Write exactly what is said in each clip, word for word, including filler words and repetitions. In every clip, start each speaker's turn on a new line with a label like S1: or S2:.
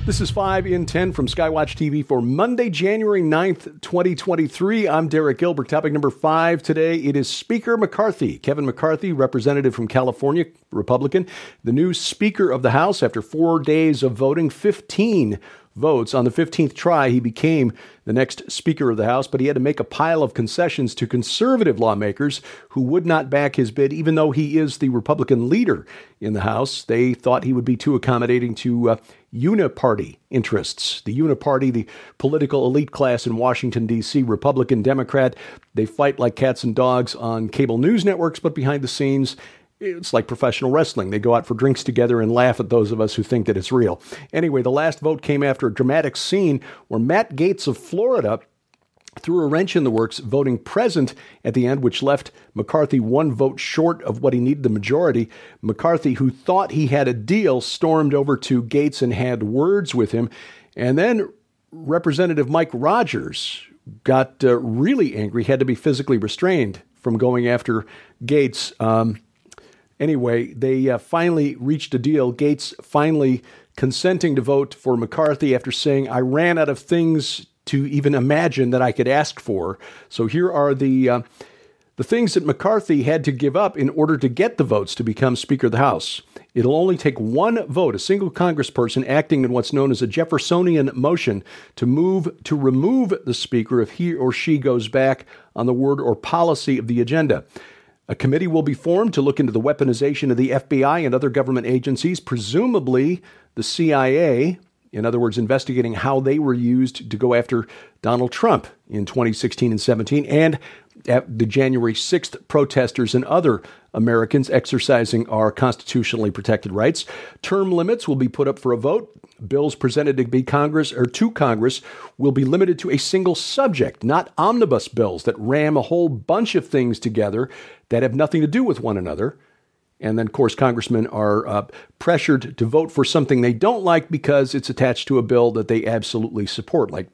S1: This is five in ten from Skywatch T V for Monday, January ninth, twenty twenty-three. I'm Derek Gilbert. Topic number five today, it is Speaker McCarthy. Kevin McCarthy, representative from California, Republican, the new Speaker of the House after four days of voting, fifteen votes. On the fifteenth try, he became the next Speaker of the House, but he had to make a pile of concessions to conservative lawmakers who would not back his bid, even though he is the Republican leader in the House. They thought he would be too accommodating to uh, uniparty interests. The uniparty, the political elite class in Washington, D C, Republican, Democrat, they fight like cats and dogs on cable news networks, but behind the scenes, it's like professional wrestling. They go out for drinks together and laugh at those of us who think that it's real. Anyway, the last vote came after a dramatic scene where Matt Gaetz of Florida threw a wrench in the works, voting present at the end, which left McCarthy one vote short of what he needed, the majority. McCarthy, who thought he had a deal, stormed over to Gaetz and had words with him. And then Representative Mike Rogers got uh, really angry, had to be physically restrained from going after Gaetz. Um, Anyway, they uh, finally reached a deal. Gaetz finally consenting to vote for McCarthy after saying, I ran out of things to even imagine that I could ask for. So here are the uh, the things that McCarthy had to give up in order to get the votes to become Speaker of the House. It'll only take one vote, a single congressperson acting in what's known as a Jeffersonian motion to move to remove the Speaker if he or she goes back on the word or policy of the agenda. A committee will be formed to look into the weaponization of the F B I and other government agencies, presumably the C I A, in other words, investigating how they were used to go after Donald Trump in twenty sixteen and seventeen, and at the January sixth protesters and other Americans exercising our constitutionally protected rights. Term limits will be put up for a vote. Bills presented to be Congress or to Congress will be limited to a single subject, not omnibus bills that ram a whole bunch of things together that have nothing to do with one another. And then, of course, congressmen are uh, pressured to vote for something they don't like because it's attached to a bill that they absolutely support, like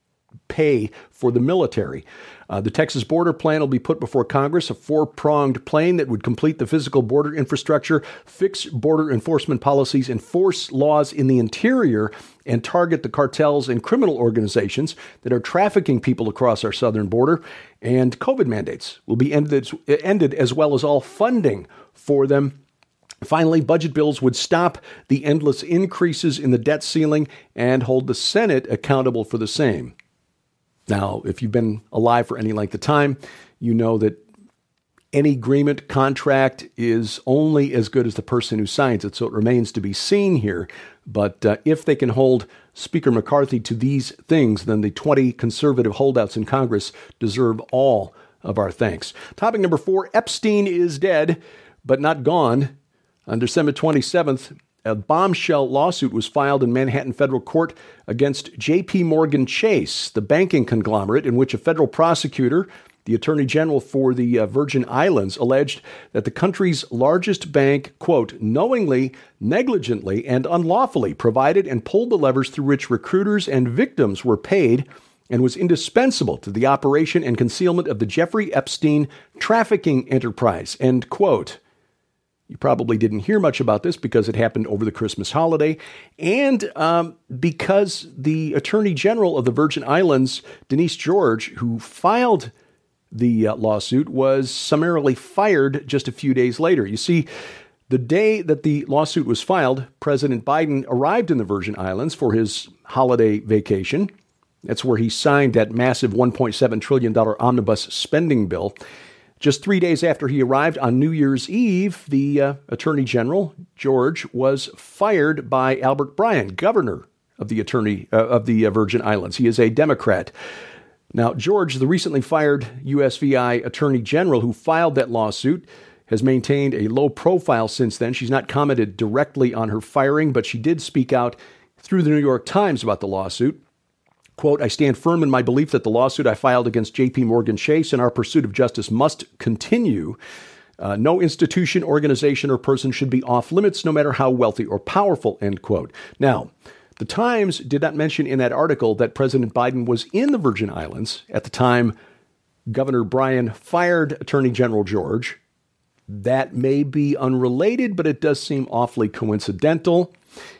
S1: pay for the military. Uh, the Texas border plan will be put before Congress, a four-pronged plan that would complete the physical border infrastructure, fix border enforcement policies, enforce laws in the interior, and target the cartels and criminal organizations that are trafficking people across our southern border. And COVID mandates will be ended, ended as well as all funding for them. Finally, budget bills would stop the endless increases in the debt ceiling and hold the Senate accountable for the same. Now, if you've been alive for any length of time, you know that any agreement, contract is only as good as the person who signs it. So it remains to be seen here. But uh, if they can hold Speaker McCarthy to these things, then the twenty conservative holdouts in Congress deserve all of our thanks. Topic number four, Epstein is dead, but not gone. On December twenty-seventh, a bombshell lawsuit was filed in Manhattan federal court against J P Morgan Chase, the banking conglomerate in which a federal prosecutor, the attorney general for the uh, Virgin Islands, alleged that the country's largest bank, quote, knowingly, negligently, and unlawfully provided and pulled the levers through which recruiters and victims were paid and was indispensable to the operation and concealment of the Jeffrey Epstein trafficking enterprise, end quote. You probably didn't hear much about this because it happened over the Christmas holiday, and um, because the Attorney General of the Virgin Islands, Denise George, who filed the uh, lawsuit, was summarily fired just a few days later. You see, the day that the lawsuit was filed, President Biden arrived in the Virgin Islands for his holiday vacation. That's where he signed that massive one point seven trillion dollars omnibus spending bill. Just three days after he arrived on New Year's Eve, the uh, Attorney General, George, was fired by Albert Bryan, governor of the attorney uh, of the uh, Virgin Islands. He is a Democrat. Now, George, the recently fired U S V I Attorney General who filed that lawsuit, has maintained a low profile since then. She's not commented directly on her firing, but she did speak out through the New York Times about the lawsuit. Quote, I stand firm in my belief that the lawsuit I filed against J P Morgan Chase and our pursuit of justice must continue. Uh, no institution, organization, or person should be off limits, no matter how wealthy or powerful, end quote. Now, the Times did not mention in that article that President Biden was in the Virgin Islands at the time Governor Bryan fired Attorney General George. That may be unrelated, but it does seem awfully coincidental.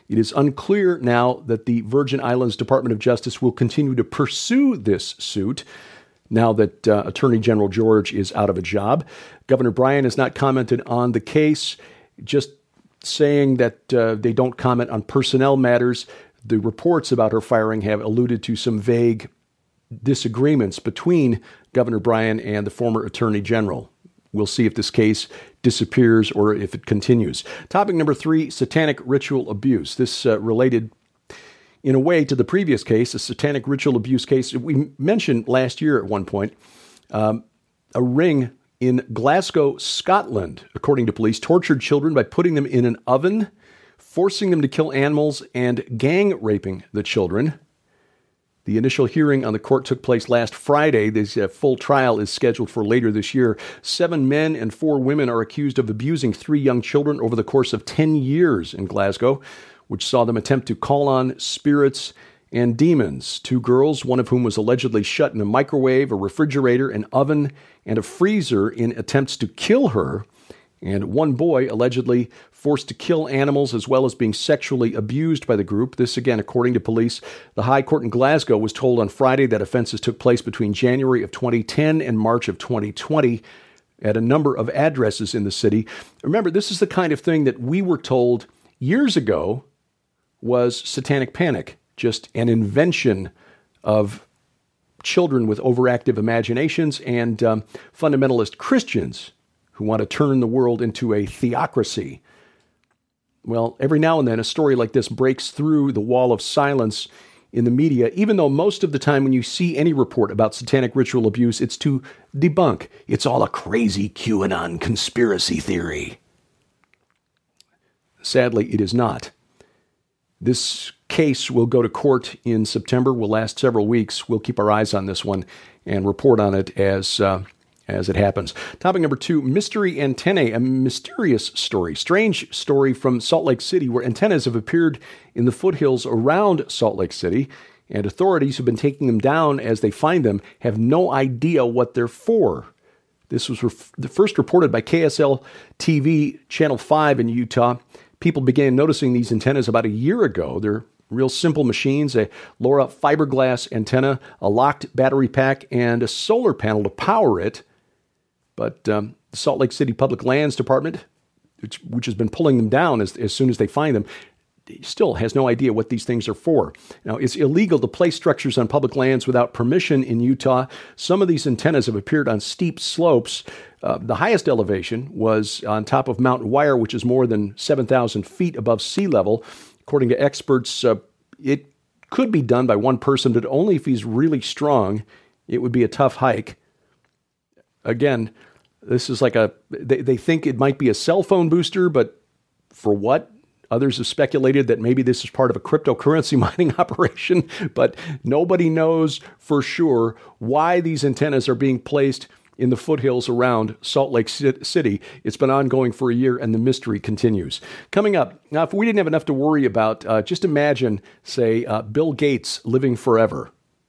S1: It is unclear now that the Virgin Islands Department of Justice will continue to pursue this suit now that uh, Attorney General George is out of a job. Governor Bryan has not commented on the case, just saying that uh, they don't comment on personnel matters. The reports about her firing have alluded to some vague disagreements between Governor Bryan and the former Attorney General. We'll see if this case disappears or if it continues. Topic number three, satanic ritual abuse. This uh, related in a way to the previous case, a satanic ritual abuse case. We mentioned last year at one point, um, a ring in Glasgow, Scotland, according to police, tortured children by putting them in an oven, forcing them to kill animals, and gang raping the children. The initial hearing on the court took place last Friday. This uh, full trial is scheduled for later this year. Seven men and four women are accused of abusing three young children over the course of ten years in Glasgow, which saw them attempt to call on spirits and demons. Two girls, one of whom was allegedly shut in a microwave, a refrigerator, an oven, and a freezer in attempts to kill her, and one boy allegedly forced to kill animals as well as being sexually abused by the group. This, again, according to police. The High Court in Glasgow was told on Friday that offenses took place between January of twenty ten and March of twenty twenty at a number of addresses in the city. Remember, this is the kind of thing that we were told years ago was satanic panic, just an invention of children with overactive imaginations and um, fundamentalist Christians who want to turn the world into a theocracy. Well, every now and then a story like this breaks through the wall of silence in the media, even though most of the time when you see any report about satanic ritual abuse, it's to debunk. It's all a crazy QAnon conspiracy theory. Sadly, it is not. This case will go to court in September, will last several weeks. We'll keep our eyes on this one and report on it as uh, as it happens. Topic number two, mystery antennae, a mysterious story, strange story from Salt Lake City where antennas have appeared in the foothills around Salt Lake City, and authorities who've been taking them down as they find them have no idea what they're for. This was ref- first reported by K S L T V Channel five in Utah. People began noticing these antennas about a year ago. They're real simple machines, a LoRa fiberglass antenna, a locked battery pack, and a solar panel to power it. But um, the Salt Lake City Public Lands Department, which, which has been pulling them down as, as soon as they find them, still has no idea what these things are for. Now, it's illegal to place structures on public lands without permission in Utah. Some of these antennas have appeared on steep slopes. Uh, the highest elevation was on top of Mount Wire, which is more than seven thousand feet above sea level. According to experts, uh, it could be done by one person, but only if he's really strong. It would be a tough hike. Again, this is like a, they, they think it might be a cell phone booster, but for what? Others have speculated that maybe this is part of a cryptocurrency mining operation, but nobody knows for sure why these antennas are being placed in the foothills around Salt Lake City. It's been ongoing for a year, and the mystery continues. Coming up, now, if we didn't have enough to worry about, uh, just imagine, say, uh, Bill Gates living forever.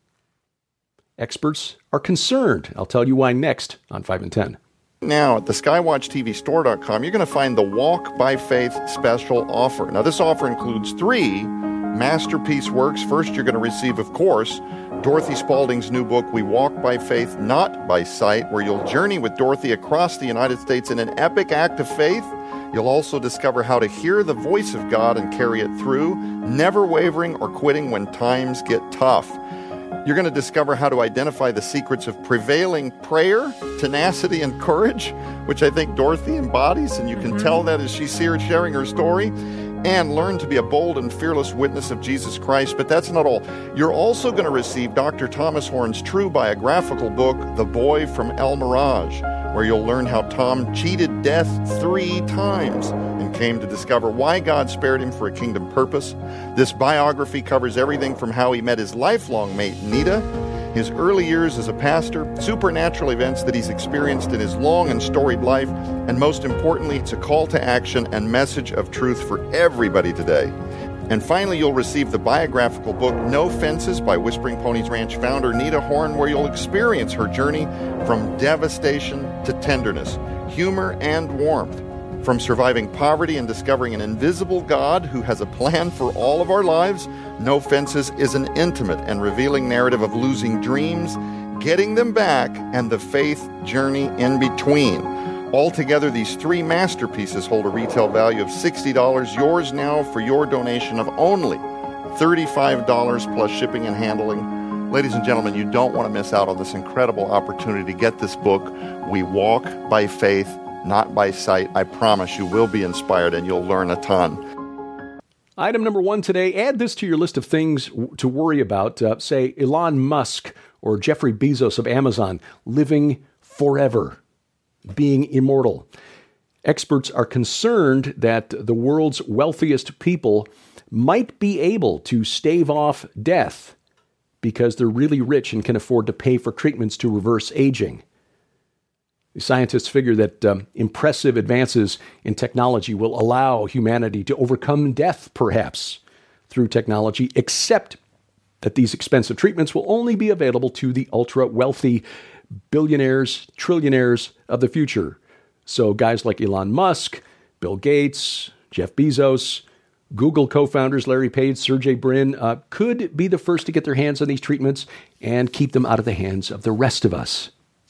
S1: Experts are concerned. I'll tell you why next on five and ten.
S2: Now, at the skywatch T V store dot com, you're going to find the Walk by Faith special offer. Now, this offer includes three masterpiece works. First, you're going to receive, of course, Dorothy Spalding's new book, We Walk by Faith, Not by Sight, where you'll journey with Dorothy across the United States in an epic act of faith. You'll also discover how to hear the voice of God and carry it through, never wavering or quitting when times get tough. You're going to discover how to identify the secrets of prevailing prayer, tenacity, and courage, which I think Dorothy embodies, and you can mm-hmm. tell that as she's here sharing her story, and learn to be a bold and fearless witness of Jesus Christ. But that's not all. You're also going to receive Doctor Thomas Horn's true biographical book, The Boy from El Mirage, where you'll learn how Tom cheated death three times and came to discover why God spared him for a kingdom purpose. This biography covers everything from how he met his lifelong mate, Nita, his early years as a pastor, supernatural events that he's experienced in his long and storied life, and most importantly, it's a call to action and message of truth for everybody today. And finally, you'll receive the biographical book, No Fences, by Whispering Ponies Ranch founder Nita Horn, where you'll experience her journey from devastation to tenderness, humor and warmth, From surviving poverty and discovering an invisible God who has a plan for all of our lives, No Fences is an intimate and revealing narrative of losing dreams, getting them back, and the faith journey in between. Altogether, these three masterpieces hold a retail value of sixty dollars. Yours now for your donation of only thirty-five dollars plus shipping and handling. Ladies and gentlemen, you don't want to miss out on this incredible opportunity to get this book. We walk by faith, not by sight. I promise you will be inspired and you'll learn a ton.
S1: Item number one today, add this to your list of things to worry about. Uh, say Elon Musk or Jeffrey Bezos of Amazon living forever, being immortal. Experts are concerned that the world's wealthiest people might be able to stave off death because they're really rich and can afford to pay for treatments to reverse aging. Scientists figure that um, impressive advances in technology will allow humanity to overcome death, perhaps, through technology, except that these expensive treatments will only be available to the ultra-wealthy billionaires, trillionaires of the future. So guys like Elon Musk, Bill Gates, Jeff Bezos, Google co-founders Larry Page, Sergey Brin uh, could be the first to get their hands on these treatments and keep them out of the hands of the rest of us.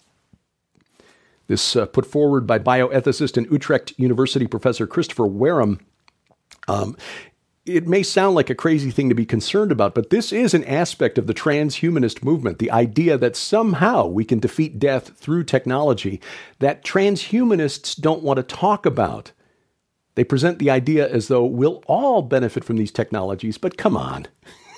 S1: This uh, put forward by bioethicist and Utrecht University professor Christopher Wareham. Um, it may sound like a crazy thing to be concerned about, but this is an aspect of the transhumanist movement, the idea that somehow we can defeat death through technology that transhumanists don't want to talk about. They present the idea as though we'll all benefit from these technologies, but come on.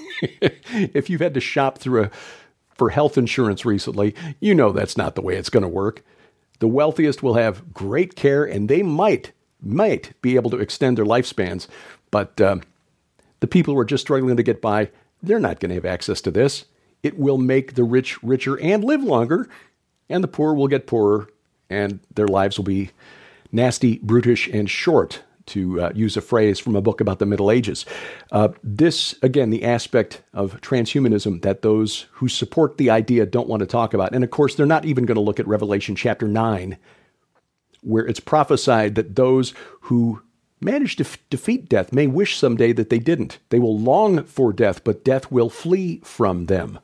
S1: If you've had to shop through a, for health insurance recently, you know that's not the way it's going to work. The wealthiest will have great care, and they might, might be able to extend their lifespans. But um, the people who are just struggling to get by, they're not going to have access to this. It will make the rich richer and live longer, and the poor will get poorer, and their lives will be nasty, brutish, and short, to uh, use a phrase from a book about the Middle Ages. Uh, this, again, the aspect of transhumanism that those who support the idea don't want to talk about. And of course, they're not even going to look at Revelation chapter nine, where it's prophesied that those who manage to f- defeat death may wish someday that they didn't. They will long for death, but death will flee from them.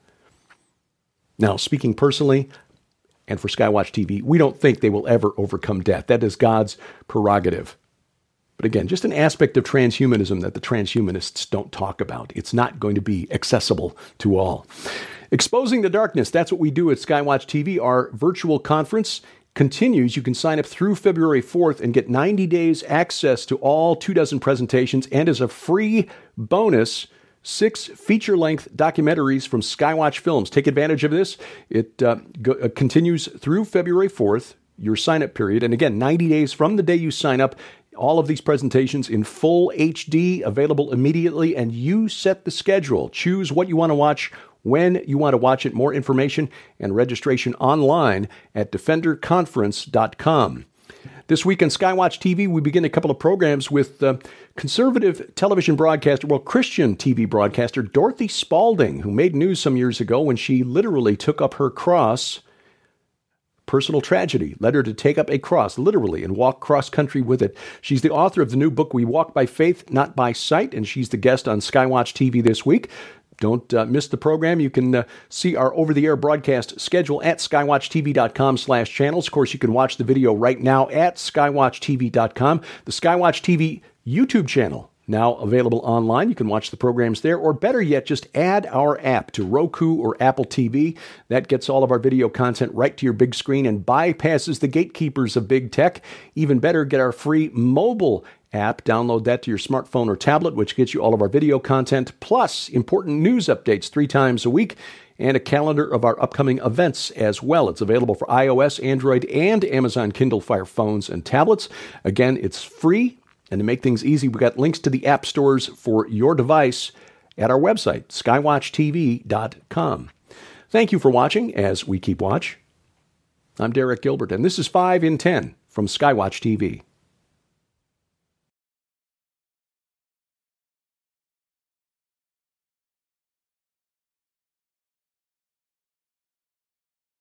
S1: Now, speaking personally, and for Skywatch T V, we don't think they will ever overcome death. That is God's prerogative. But again, just an aspect of transhumanism that the transhumanists don't talk about. It's not going to be accessible to all. Exposing the Darkness, that's what we do at Skywatch T V. Our virtual conference continues. You can sign up through February fourth and get ninety days access to all two dozen presentations, and as a free bonus, six feature-length documentaries from Skywatch Films. Take advantage of this. It uh, go, uh, continues through February fourth, your sign-up period. And again, ninety days from the day you sign up, all of these presentations in full H D, available immediately, and you set the schedule. Choose what you want to watch, when you want to watch it. More information and registration online at defender conference dot com. This week on Skywatch T V, we begin a couple of programs with uh, conservative television broadcaster, well, Christian T V broadcaster Dorothy Spalding, who made news some years ago when she literally took up her cross. Personal tragedy led her to take up a cross, literally, and walk cross-country with it. She's the author of the new book, We Walk by Faith, Not by Sight, and she's the guest on Skywatch T V this week. Don't uh, miss the program. You can uh, see our over-the-air broadcast schedule at skywatchtv.com slash channels. Of course, you can watch the video right now at skywatchtv dot com. The Skywatch T V YouTube channel, now available online. You can watch the programs there, or better yet, just add our app to Roku or Apple T V. That gets all of our video content right to your big screen and bypasses the gatekeepers of big tech. Even better, get our free mobile app. Download that to your smartphone or tablet, which gets you all of our video content, plus important news updates three times a week, and a calendar of our upcoming events as well. It's available for iOS, Android, and Amazon Kindle Fire phones and tablets. Again, it's free. And to make things easy, we've got links to the app stores for your device at our website, skywatch t v dot com. Thank you for watching as we keep watch. I'm Derek Gilbert, and this is five in ten from Skywatch T V.